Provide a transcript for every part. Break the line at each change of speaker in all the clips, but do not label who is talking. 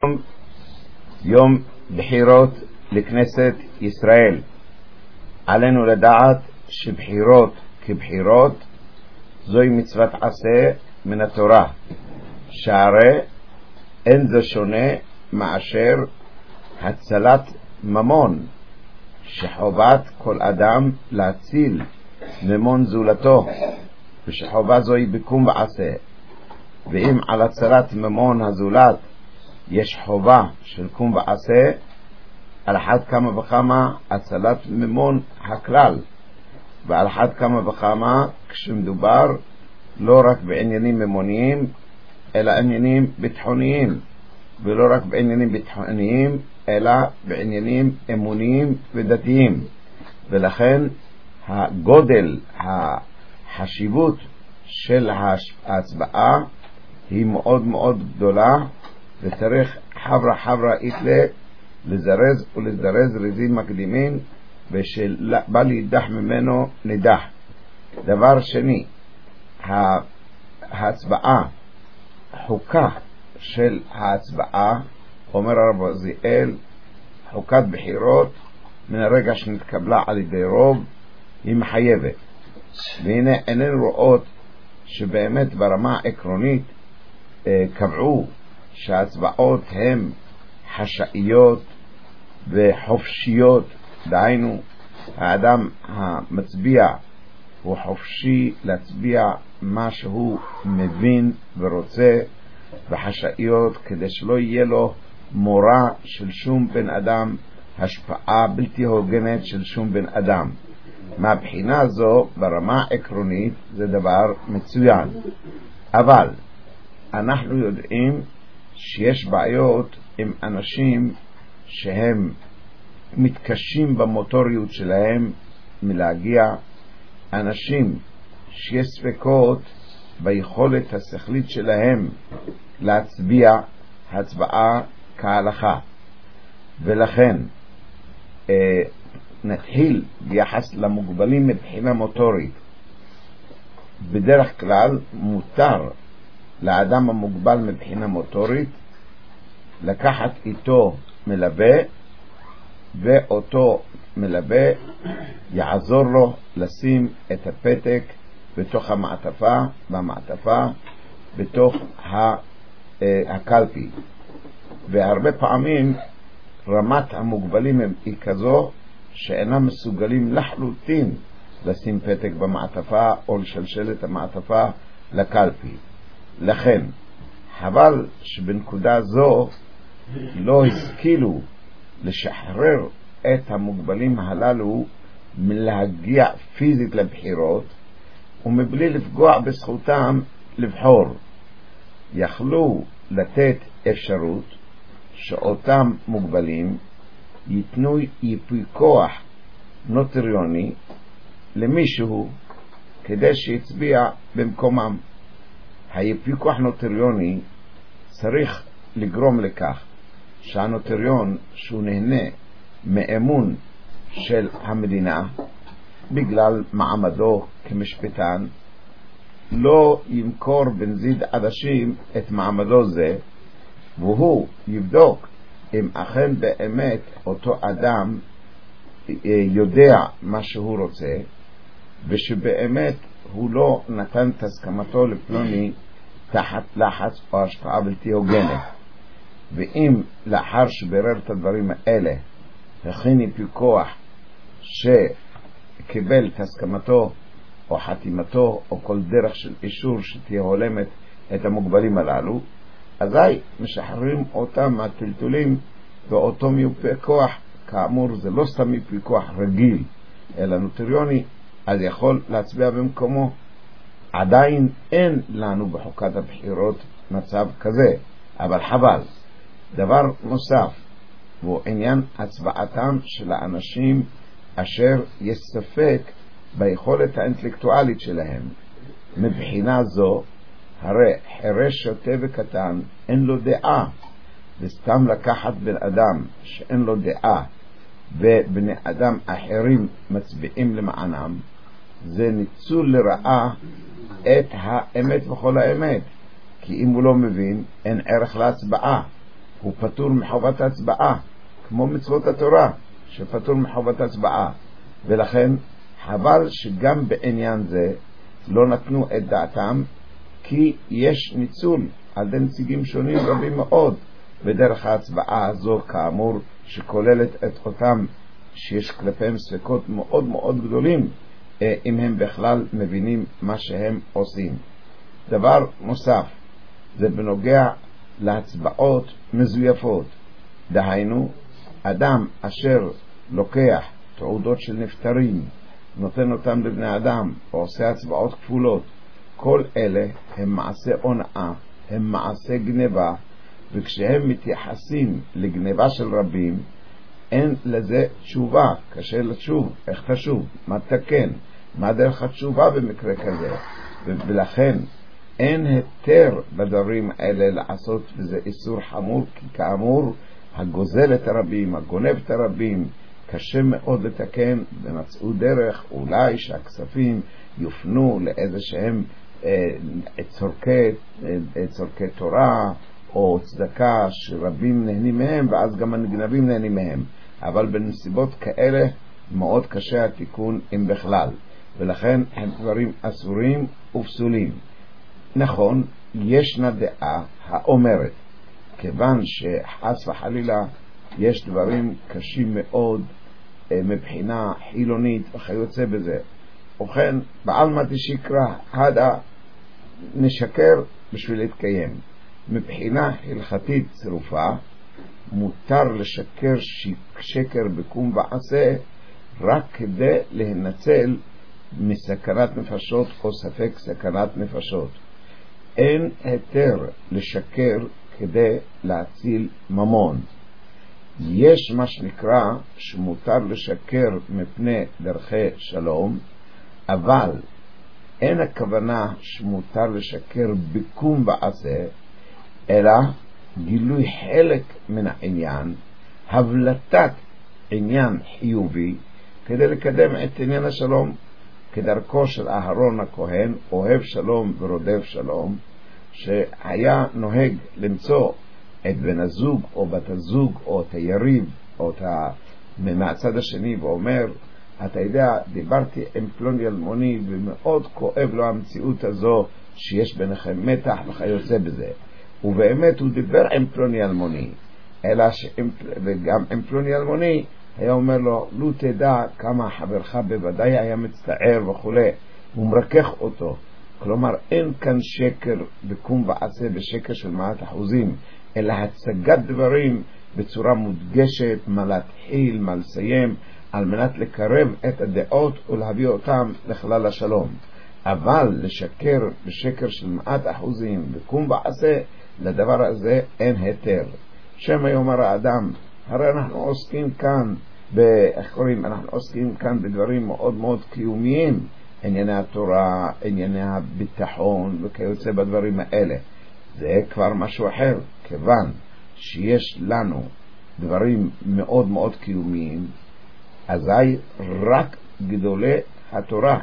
יום בחירות לכנסת ישראל. עלינו לדעת שבחירות כבחירות זוהי מצוות עשה מן התורה, שהרי אין זה שונה מאשר הצלת ממון, שחובת כל אדם להציל ממון זולתו, ושחובה זוהי בקום ועשה. ואם על הצלת ממון הזולת יש חובה של קום ועשה, על אחת כמה וכמה הצלת ממון הכלל, ועל אחת כמה וכמה כשמדובר לא רק בעניינים ממוניים אלא עניינים ביטחוניים, ולא רק בעניינים ביטחוניים אלא בעניינים אמוניים ודתיים. ולכן הגודל, החשיבות של ההצבעה היא מאוד מאוד גדולה, וצריך חברה איתלה לזרז ולזרז רזים מקדימים, ושבא להידח ממנו נידח. דבר שני, ההצבעה, חוקה של ההצבעה, אומר הרב עוזיאל, חוקת בחירות מן הרגע שנתקבלה על ידי רוב היא מחייבת. והנה איננו רואות שבאמת ברמה העקרונית קבעו שההצבעות הן חשאיות וחופשיות, דהיינו האדם המצביע הוא חופשי להצביע מה שהוא מבין ורוצה, וחשאיות כדי שלא יהיה לו מורא של שום בן אדם, השפעה בלתי הוגנת של שום בן אדם. מהבחינה זו ברמה העקרונית זה דבר מצוין, אבל אנחנו יודעים שיש בעיות עם אנשים שהם מתקשים במוטוריות שלהם מלהגיע, אנשים שיש ספקות ביכולת השכלית שלהם להצביע הצבעה כהלכה. ולכן נתחיל ביחס למוגבלים מבחינה מוטורית. בדרך כלל מותר לאדם המוגבל מבחינה מוטורית לקחת איתו מלווה, ואותו מלווה יעזור לו לשים את הפתק בתוך המעטפה, במעטפה בתוך הקלפי. והרבה פעמים רמת המוגבלים היא כזו שאינם מסוגלים לחלוטין לשים פתק במעטפה או לשלשל את המעטפה לקלפי. לכן חבל שבנקודה זו לא השכילו לשחרר את המוגבלים הללו מלהגיע פיזית לבחירות ומבלי לפגוע בזכותם לבחור. יכלו לתת אפשרות שאותם מוגבלים ייתנו ייפוי כוח נוטריוני למישהו כדי שיצביע במקומם. הייפוי כוח נוטריוני צריך לגרום לכך שהנוטריון שהוא נהנה מאמון של המדינה בגלל מעמדו כמשפטן לא ימכור בנזיד עדשים את מעמדו זה, והוא יבדוק אם אכן באמת אותו אדם יודע מה שהוא רוצה, ושבאמת הוא לא נתן את הסכמתו לפלוני תחת לחץ או השפעה בלתי הוגנת. ואם לאחר שברר את הדברים האלה הכין ייפוי כוח שקיבל את הסכמתו או חתימתו או כל דרך של אישור שתהיה הולמת את המוגבלים הללו, אזי משחררים אותם מהטלטולים ואותו ייפוי כוח. כאמור זה לא סתם ייפוי כוח רגיל אלא נוטריוני, אז יכול להצביע במקומו. עדיין אין לנו בחוקת הבחירות מצב כזה, אבל חבל. דבר נוסף הוא עניין הצבעתם של האנשים אשר יש ספק ביכולת האינטלקטואלית שלהם. מבחינה זו הרי חירש שוטה וקטן אין לו דעה, וסתם לקחת בן אדם שאין לו דעה ובני אדם אחרים מצביעים למענם, זה ניצול לרעה את האמת וכל האמת. כי אם הוא לא מבין, אין ערך להצבעה. הוא פטור מחובת הצבעה, כמו מצוות התורה שפטור מחובת הצבעה. ולכן חבל שגם בעניין זה לא נתנו את דעתם, כי יש ניצול על ידי נציגים שונים רבים מאוד בדרך ההצבעה הזו, כאמור, שכוללת את אותם שיש כלפיהם ספקות מאוד מאוד גדולים אם הם בכלל מבינים מה שהם עושים. דבר נוסף, זה בנוגע להצבעות מזויפות. דהיינו, אדם אשר לוקח תעודות של נפטרים, נותן אותם לבני אדם, או עושה הצבעות כפולות, כל אלה הם מעשה הונאה, הם מעשה גניבה, וכשהם מתייחסים לגניבה של רבים, אין לזה תשובה. קשה לתשוב, איך תשוב? מה תקן? מה דרך התשובה במקרה כזה? ולכן אין היתר בדברים האלה לעשות, וזה איסור חמור, כי כאמור הגוזל את הרבים, הגונב את הרבים, קשה מאוד לתקן, ומצאו דרך אולי שהכספים יופנו לאיזה שהם צורכי תורה או צדקה שרבים נהנים מהם, ואז גם הנגנבים נהנים מהם. אבל בנסיבות כאלה מאוד קשה התיקון אם בכלל, ולכן הם דברים אסורים ופסולים. נכון, ישנה דעה האומרת, כיוון שחס וחלילה יש דברים קשים מאוד מבחינה חילונית וכיוצא בזה, וכן בעלמא דשיקרא הדה, נשקר בשביל להתקיים. מבחינה הלכתית צרופה, מותר לשקר שקר בקום ועשה רק כדי להנצל מסכנת נפשות או ספק סכנת נפשות. אין היתר לשקר כדי להציל ממון. יש מה שנקרא שמותר לשקר מפני דרכי שלום, אבל אין הכוונה שמותר לשקר בקום ועשה, אלא גילוי חלק מן העניין, הבלטת עניין חיובי כדי לקדם את עניין השלום, כדרכו של אהרון הכהן, אוהב שלום ורודף שלום, שהיה נוהג למצוא את בן הזוג או בת הזוג או את היריב או את מהצד השני, ואומר, אתה יודע, דיברתי עם פלוני אלמוני ומאוד כואב לו המציאות הזו שיש ביניכם מתח וכיוצא בזה. ובאמת הוא דיבר עם פלוני אלמוני, אלא וגם עם פלוני אלמוני היה אומר לו, לא תדע כמה חברך בוודאי היה מצטער וכו', הוא מרכך אותו. כלומר, אין כאן שקר בקום ועשה בשקר של 100%, אלא הצגת דברים בצורה מודגשת, מה להתחיל, מה לסיים, על מנת לקרב את הדעות ולהביא אותם לכלל השלום. אבל לשקר בשקר של 100% בקום ועשה, לדבר הזה אין היתר. שמא יאמר האדם, הרי אנחנו עוסקים כאן אנחנו עוסקים כאן בדברים מאוד מאוד קיומיים, ענייני התורה, ענייני הביטחון וכיוצא בדברים האלה. זה כבר משהו אחר, כיוון שיש לנו דברים מאוד מאוד קיומיים, אזי רק גדולי התורה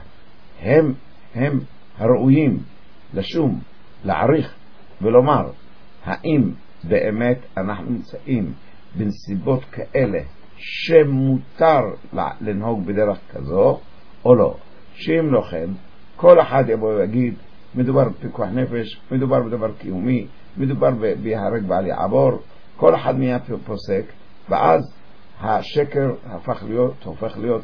הם הראויים לשום, להעריך ולומר האם באמת אנחנו נמצאים בנסיבות כאלה שמותר לנהוג בדרך כזו או לא. שאם לא כן, כל אחד יבוא ויגיד, מדובר בפיקוח נפש, מדובר בדבר קיומי, מדובר בהרג בעל יעבור, כל אחד מיד פוסק, ואז השקר הופך להיות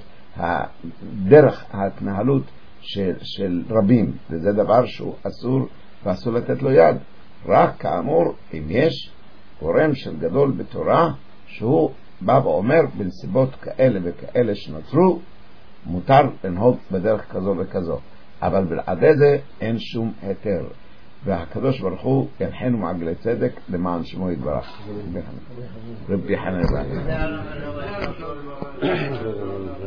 דרך ההתנהלות של רבים, וזה דבר שהוא אסור ואסור לתת לו יד. רק כאמור, אם יש גורם של גדול בתורה שהוא בא ואומר בנסיבות כאלה וכאלה שנוצרו, מותר לנהוג בדרך כזו וכזו, אבל בלעדי זה אין שום היתר. והקדוש ברוך הוא ינחנו מעגלי צדק למען שמו יתברך. רבי חנן